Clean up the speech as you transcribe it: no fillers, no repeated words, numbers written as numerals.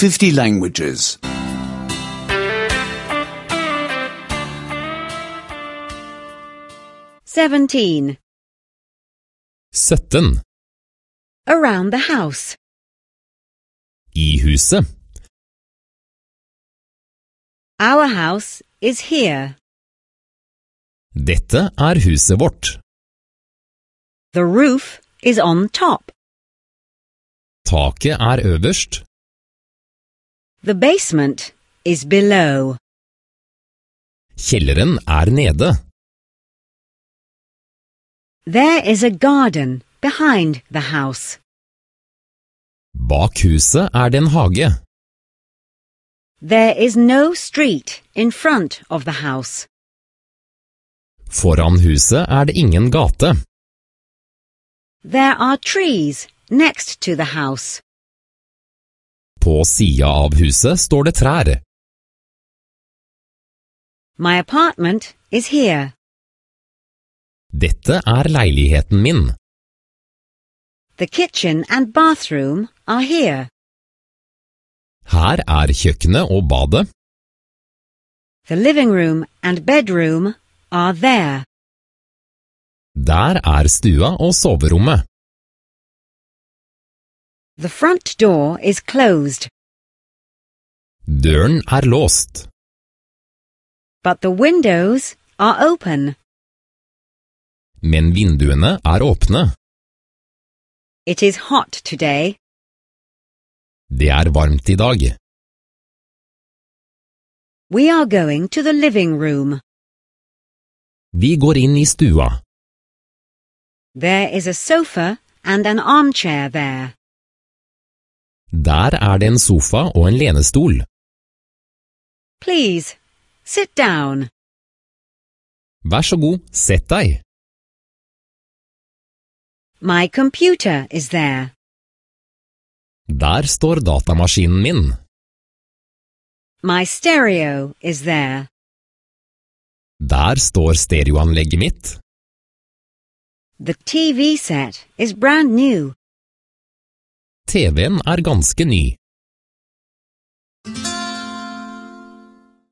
50 languages. 17. 17. Around the house. I huset. Our house is here. Dette huset vårt. The roof is on top. Taket øverst. The basement is below. Kjelleren nede. There is a garden behind the house. Bak huset det en hage. There is no street in front of the house. Foran huset det ingen gate. There are trees next to the house. På sida av huset står det trær. My apartment is here. Dette leiligheten min. The kitchen and bathroom are here. Her kjøkkenet og badet. The living room and bedroom are there. Der stua og soverommet. The front door is closed. Døren låst. But the windows are open. Men vinduene åpne. It is hot today. Det varmt I dag. We are going to the living room. Vi går inn I stua. There is a sofa and an armchair there. Der det en sofa og en lenestol. Please, sit down. Vær så god, sett deg. My computer is there. Der står datamaskinen min. My stereo is there. Der står stereoanlegget mitt. The TV set is brand new. TV-en ganske ny.